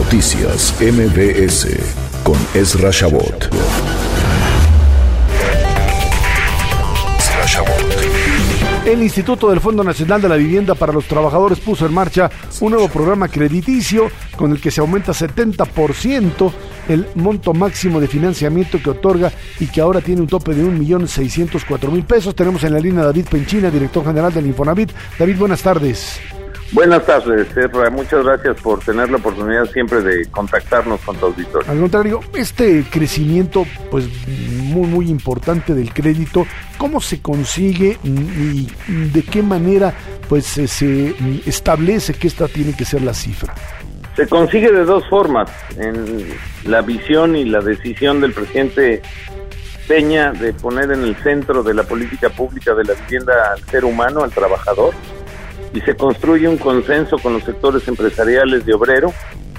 Noticias MBS con Ezra Shabot. El Instituto del Fondo Nacional de la Vivienda para los Trabajadores puso en marcha un nuevo programa crediticio con el que se aumenta 70% el monto máximo de financiamiento que otorga y que ahora tiene un tope de 1.604.000 pesos. Tenemos en la línea a David Penchina, director general del Infonavit. David, buenas tardes. Buenas tardes, Ezra. Muchas gracias por tener la oportunidad siempre de contactarnos con tu auditorio. Al contrario, este crecimiento pues muy importante del crédito, ¿cómo se consigue y de qué manera pues se establece que esta tiene que ser la cifra? Se consigue de dos formas, en la visión y la decisión del presidente Peña de poner en el centro de la política pública de la vivienda al ser humano, al trabajador, y se construye un consenso con los sectores empresariales de obrero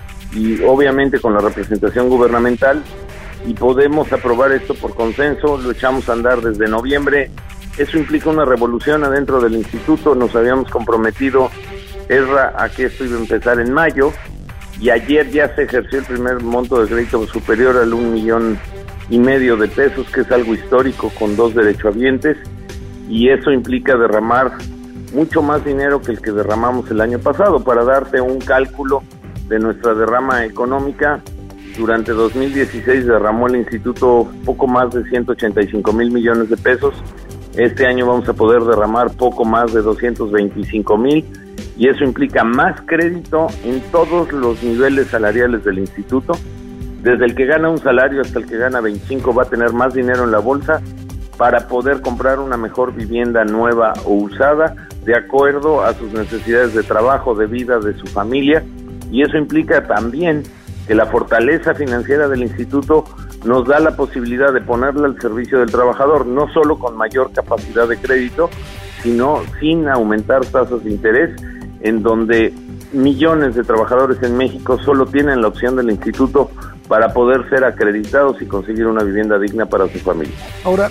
y obviamente con la representación gubernamental, y podemos aprobar esto por consenso. Lo echamos a andar desde noviembre. Eso implica una revolución adentro del instituto. Nos habíamos comprometido, Ezra, a que esto iba a empezar en mayo, y ayer ya se ejerció el primer monto de crédito superior al 1.5 millones de pesos, que es algo histórico, con 2 derechohabientes, y eso implica derramar mucho más dinero que el que derramamos el año pasado. Para darte un cálculo de nuestra derrama económica, durante 2016 derramó el instituto poco más de 185.000 millones de pesos. Este año vamos a poder derramar poco más de 225.000, y eso implica más crédito en todos los niveles salariales del instituto. Desde el que gana un salario hasta el que gana 25 va a tener más dinero en la bolsa para poder comprar una mejor vivienda nueva o usada, de acuerdo a sus necesidades de trabajo, de vida, de su familia. Y eso implica también que la fortaleza financiera del instituto nos da la posibilidad de ponerla al servicio del trabajador, no solo con mayor capacidad de crédito, sino sin aumentar tasas de interés, en donde millones de trabajadores en México solo tienen la opción del instituto para poder ser acreditados y conseguir una vivienda digna para su familia. Ahora,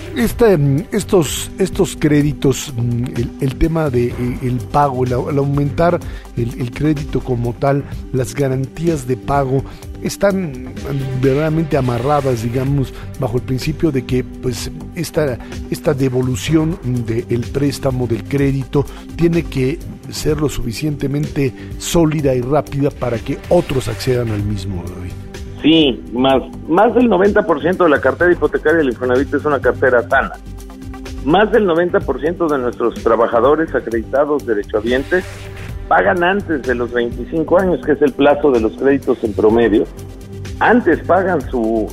estos créditos, el tema de el pago, el aumentar el crédito como tal, las garantías de pago, están verdaderamente amarradas, digamos, bajo el principio de que pues esta devolución del préstamo, del crédito, tiene que ser lo suficientemente sólida y rápida para que otros accedan al mismo, David. Sí, más del 90% de la cartera hipotecaria del Infonavit es una cartera sana. Más del 90% de nuestros trabajadores acreditados derechohabientes pagan antes de los 25 años, que es el plazo de los créditos en promedio. Antes pagan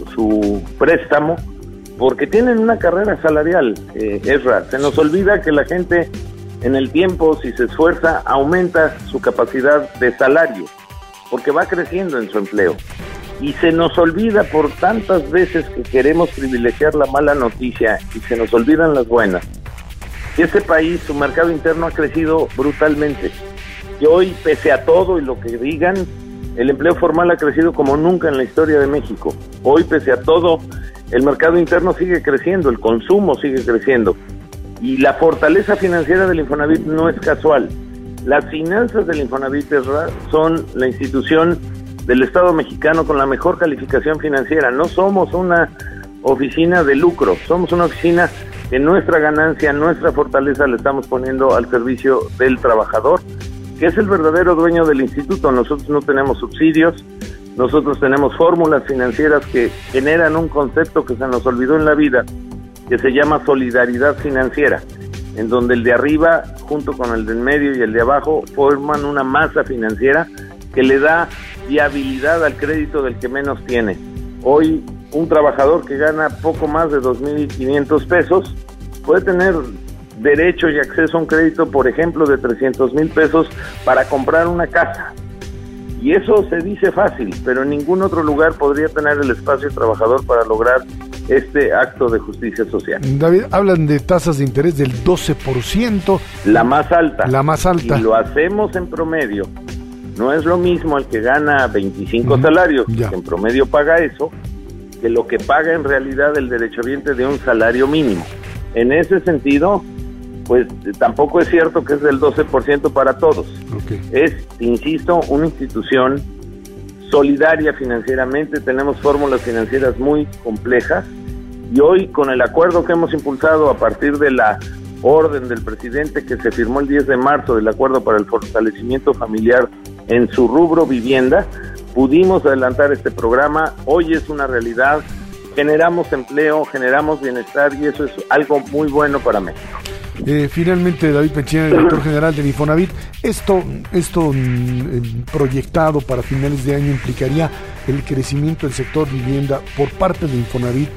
su préstamo porque tienen una carrera salarial, Ezra. Se nos olvida que la gente en el tiempo, si se esfuerza, aumenta su capacidad de salario, porque va creciendo en su empleo. Y se nos olvida por tantas veces que queremos privilegiar la mala noticia y se nos olvidan las buenas, que este país, su mercado interno ha crecido brutalmente. Y hoy, pese a todo y lo que digan, el empleo formal ha crecido como nunca en la historia de México. Hoy, pese a todo, el mercado interno sigue creciendo, el consumo sigue creciendo. Y la fortaleza financiera del Infonavit no es casual. Las finanzas del Infonavit son la institución del Estado mexicano con la mejor calificación financiera. No somos una oficina de lucro, somos una oficina que nuestra ganancia, nuestra fortaleza la estamos poniendo al servicio del trabajador, que es el verdadero dueño del instituto. Nosotros no tenemos subsidios, nosotros tenemos fórmulas financieras que generan un concepto que se nos olvidó en la vida, que se llama solidaridad financiera, en donde el de arriba, junto con el del medio y el de abajo, forman una masa financiera que le da viabilidad al crédito del que menos tiene. Hoy, un trabajador que gana poco más de 2.500 pesos puede tener derecho y acceso a un crédito, por ejemplo, de 300,000 pesos para comprar una casa. Y eso se dice fácil, pero en ningún otro lugar podría tener el espacio trabajador para lograr este acto de justicia social. David, hablan de tasas de interés del 12%. La más alta. La más alta. Y lo hacemos en promedio. No es lo mismo el que gana 25 salarios, que en promedio paga eso, que lo que paga en realidad el derechohabiente de un salario mínimo. En ese sentido, pues tampoco es cierto que es del 12% para todos. Okay. Es, insisto, una institución solidaria financieramente, tenemos fórmulas financieras muy complejas, y hoy con el acuerdo que hemos impulsado a partir de la orden del presidente que se firmó el 10 de marzo del acuerdo para el fortalecimiento familiar en su rubro vivienda, pudimos adelantar este programa. Hoy es una realidad, generamos empleo, generamos bienestar, y eso es algo muy bueno para México. Finalmente, David Penchina, director general del Infonavit, esto proyectado para finales de año implicaría el crecimiento del sector vivienda por parte de Infonavit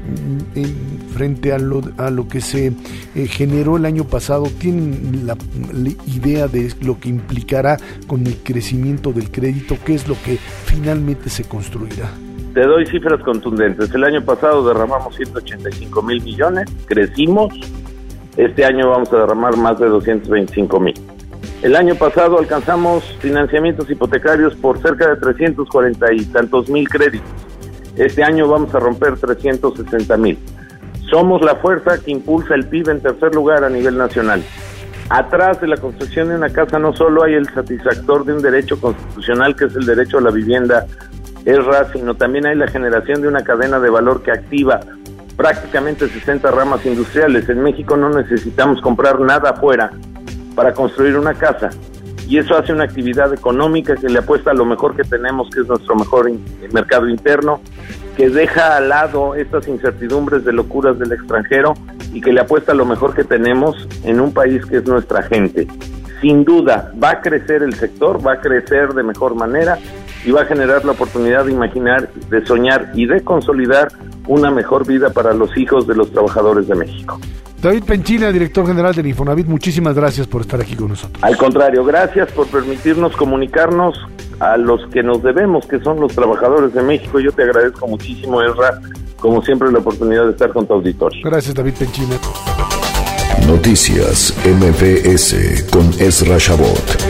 frente a lo que se generó el año pasado. ¿Tienen la idea de lo que implicará con el crecimiento del crédito? ¿Qué es lo que finalmente se construirá? Te doy cifras contundentes. El año pasado derramamos 185,000 millones, crecimos. Este año vamos a derramar más de 225,000. El año pasado alcanzamos financiamientos hipotecarios por cerca de 340 y tantos mil créditos. Este año vamos a romper 360,000. Somos la fuerza que impulsa el PIB en tercer lugar a nivel nacional. Atrás de la construcción de una casa no solo hay el satisfactor de un derecho constitucional, que es el derecho a la vivienda, sino también hay la generación de una cadena de valor que activa prácticamente 60 ramas industriales. En México no necesitamos comprar nada afuera para construir una casa, y eso hace una actividad económica que le apuesta a lo mejor que tenemos, que es nuestro mejor mercado interno, que deja al lado estas incertidumbres de locuras del extranjero y que le apuesta a lo mejor que tenemos en un país que es nuestra gente. Sin duda va a crecer el sector, va a crecer de mejor manera y va a generar la oportunidad de imaginar, de soñar y de consolidar una mejor vida para los hijos de los trabajadores de México. David Penchina, director general del Infonavit, muchísimas gracias por estar aquí con nosotros. Al contrario, gracias por permitirnos comunicarnos a los que nos debemos, que son los trabajadores de México. Yo te agradezco muchísimo, Ezra, como siempre, la oportunidad de estar con tu auditorio. Gracias, David Penchina. Noticias MBS con Ezra Shabot.